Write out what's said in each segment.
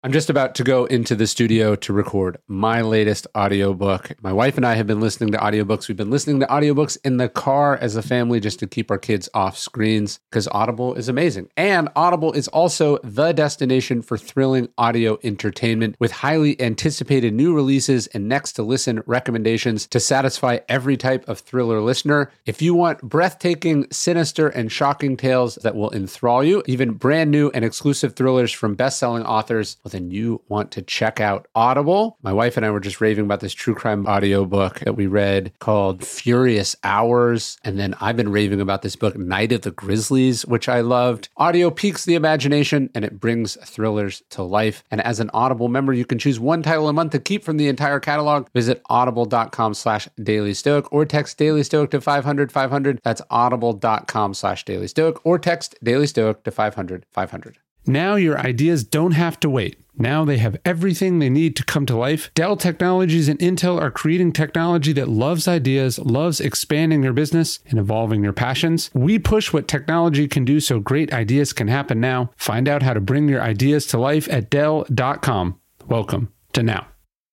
I'm just about to go into the studio to record my latest audiobook. My wife and I have been listening to audiobooks. We've been listening to audiobooks in the car as a family just to keep our kids off screens because Audible is amazing. And Audible is also the destination for thrilling audio entertainment with highly anticipated new releases and next to listen recommendations to satisfy every type of thriller listener. If you want breathtaking, sinister, and shocking tales that will enthrall you, even brand new and exclusive thrillers from best-selling authors, then you want to check out Audible. My wife and I were just raving about this true crime audiobook that we read called Furious Hours. And then I've been raving about this book, Night of the Grizzlies, which I loved. Audio piques the imagination and it brings thrillers to life. And as an Audible member, you can choose one title a month to keep from the entire catalog. Visit audible.com/dailystoic or text Daily Stoic to 500-500. That's audible.com/Daily Stoic or text Daily Stoic to 500-500. Now your ideas don't have to wait. Now they have everything they need to come to life. Dell Technologies and Intel are creating technology that loves ideas, loves expanding your business and evolving your passions. We push what technology can do so great ideas can happen now. Find out how to bring your ideas to life at Dell.com. Welcome to Now.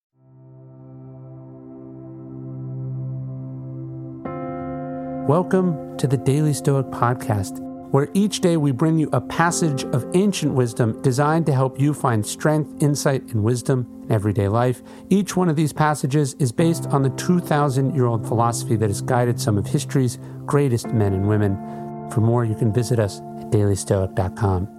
Welcome to the Daily Stoic Podcast, where each day we bring you a passage of ancient wisdom designed to help you find strength, insight, and wisdom in everyday life. Each one of these passages is based on the 2,000-year-old philosophy that has guided some of history's greatest men and women. For more, you can visit us at dailystoic.com.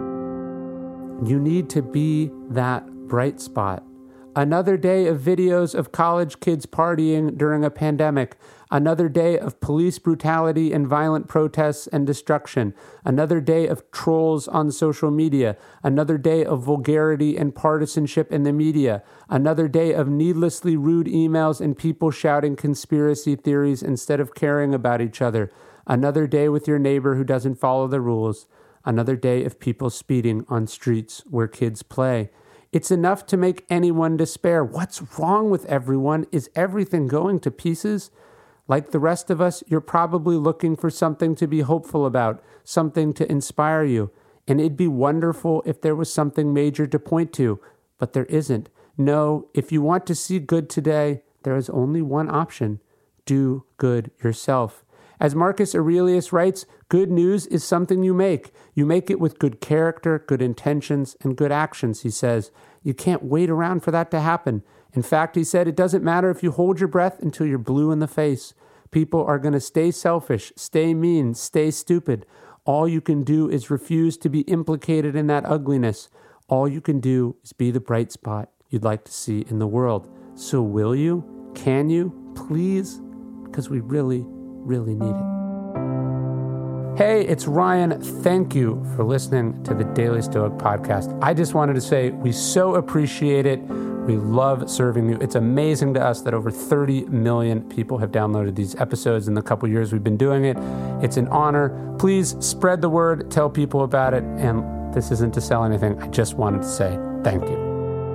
You need to be that bright spot. Another day of videos of college kids partying during a pandemic. Another day of police brutality and violent protests and destruction. Another day of trolls on social media. Another day of vulgarity and partisanship in the media. Another day of needlessly rude emails and people shouting conspiracy theories instead of caring about each other. Another day with your neighbor who doesn't follow the rules. Another day of people speeding on streets where kids play. It's enough to make anyone despair. What's wrong with everyone? Is everything going to pieces? Like the rest of us, you're probably looking for something to be hopeful about, something to inspire you. And it'd be wonderful if there was something major to point to, but there isn't. No, if you want to see good today, there is only one option. Do good yourself. As Marcus Aurelius writes, good news is something you make. You make it with good character, good intentions, and good actions, he says. You can't wait around for that to happen. In fact, he said, it doesn't matter if you hold your breath until you're blue in the face. People are going to stay selfish, stay mean, stay stupid. All you can do is refuse to be implicated in that ugliness. All you can do is be the bright spot you'd like to see in the world. So will you? Can you? Please? Because we really need it. Hey, it's Ryan. Thank you for listening to the Daily Stoic Podcast. I just wanted to say we so appreciate it. We love serving you. It's amazing to us that over 30 million people have downloaded these episodes in the couple years we've been doing it. It's an honor. Please spread the word, tell people about it. And this isn't to sell anything. I just wanted to say thank you.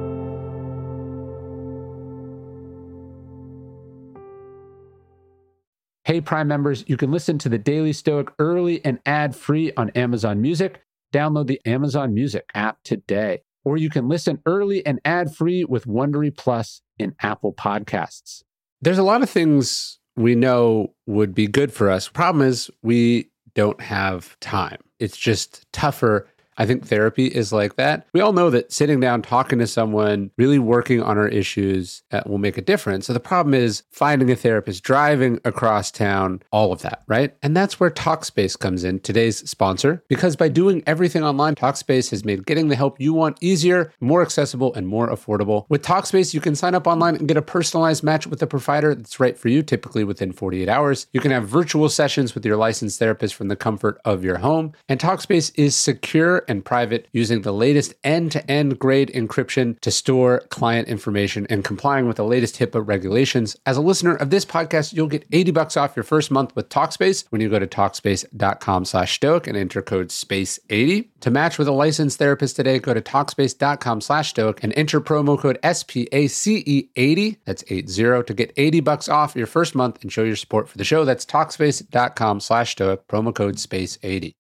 Hey, Prime members, you can listen to the Daily Stoic early and ad-free on Amazon Music. Download the Amazon Music app today. Or you can listen early and ad-free with Wondery Plus in Apple Podcasts. There's a lot of things we know would be good for us. Problem is, we don't have time. It's just tougher. I think therapy is like that. We all know that sitting down, talking to someone, really working on our issues will make a difference. So the problem is finding a therapist, driving across town, all of that, right? And that's where Talkspace comes in, today's sponsor, because by doing everything online, Talkspace has made getting the help you want easier, more accessible, and more affordable. With Talkspace, you can sign up online and get a personalized match with a provider that's right for you, typically within 48 hours. You can have virtual sessions with your licensed therapist from the comfort of your home. And Talkspace is secure and private, using the latest end-to-end grade encryption to store client information and complying with the latest HIPAA regulations. As a listener of this podcast, you'll get $80 off your first month with Talkspace when you go to Talkspace.com/stoic and enter code SPACE80. To match with a licensed therapist today, go to Talkspace.com/stoic and enter promo code SPACE80, that's 80, to get $80 off your first month and show your support for the show. That's Talkspace.com/stoic, promo code SPACE80.